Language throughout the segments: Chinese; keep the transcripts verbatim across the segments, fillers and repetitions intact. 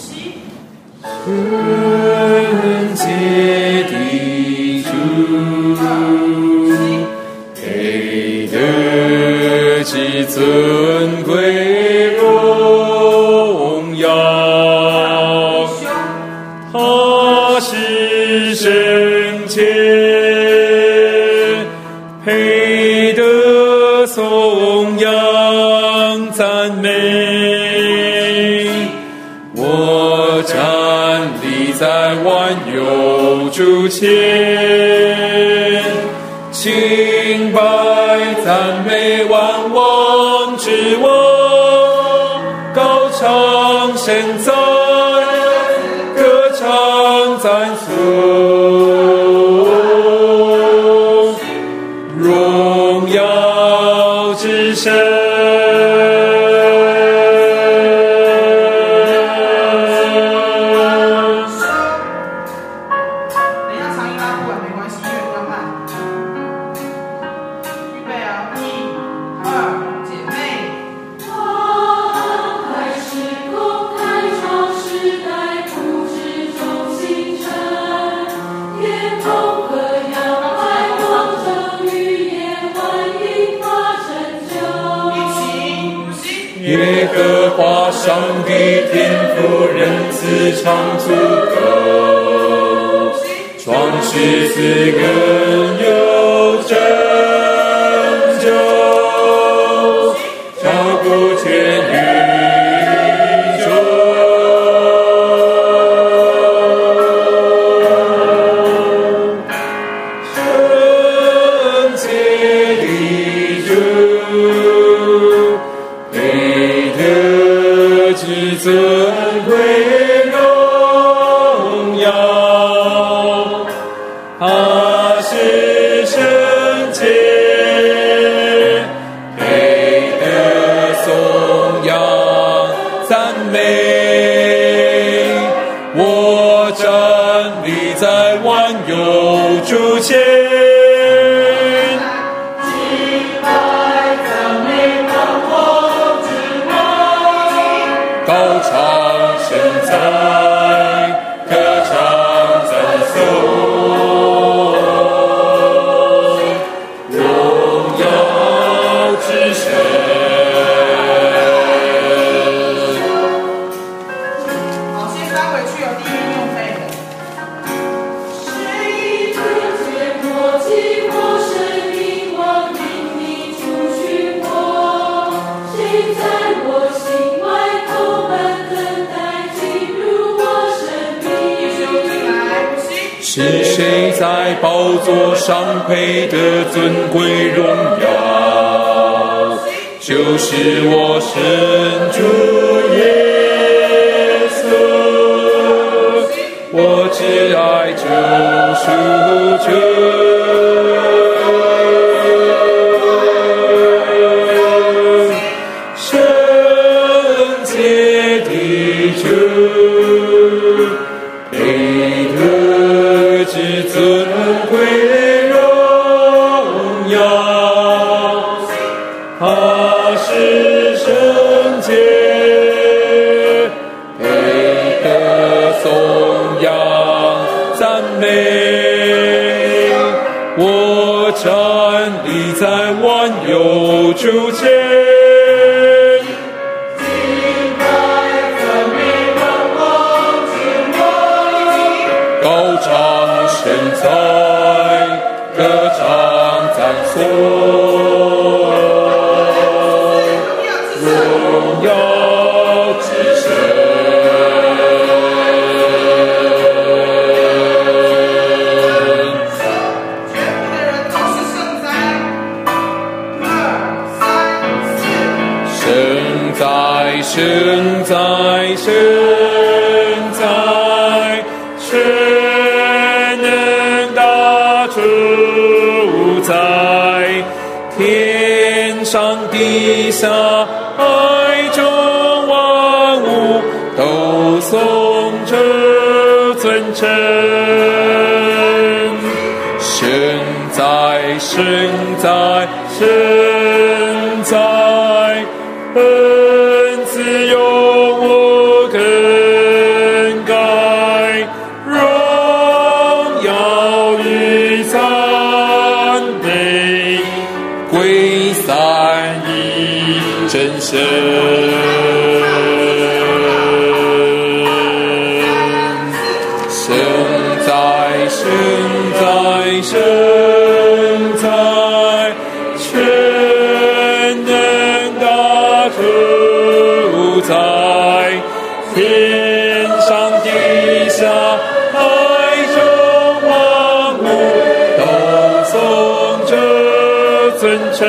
圣洁的主，配得至尊贵荣耀，他是圣洁，配得颂扬赞美。我站立在万有主前，敬拜赞美万王之王，高唱神在，歌唱赞颂，荣耀之神。耶和华上帝天父仁慈常足够，创世赐更有拯救，照顾全宇宙。圣洁的主，至尊贵荣耀，他是圣洁，配得颂扬赞美。我站立在万有主前，高唱神在，歌唱赞颂，荣耀之神。 好，先翻回去，有第一用飞的。谁不见我寂寞生命，我命你出去过？谁在我心外？ 是谁在宝座上配得尊贵荣耀？就是我神主耶稣，我挚爱救赎主。圣洁的主，配得至尊贵荣耀，他是圣洁，配得颂扬赞美。我站立在万有主前，高唱神在，歌唱赞颂，荣耀之神。 全部的人都是圣哉，二三四。 圣哉，圣哉，圣哉，全能大主宰，天上地下，海中万物都颂着尊称。圣哉，圣哉，圣哉，恩慈永无可神。神在，神在，神在，全能大主宰，天上地下，海中万物，都颂着尊称。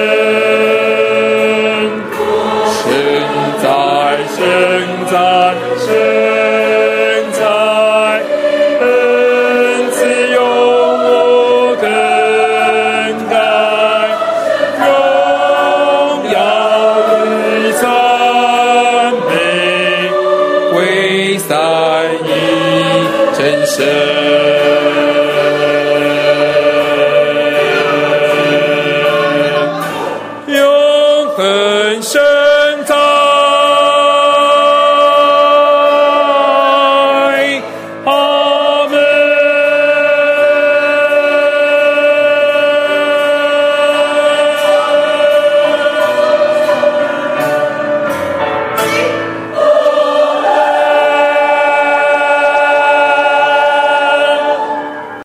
神在，神在，神在，恩慈永无更改，荣耀与赞美归三一真神。永恒神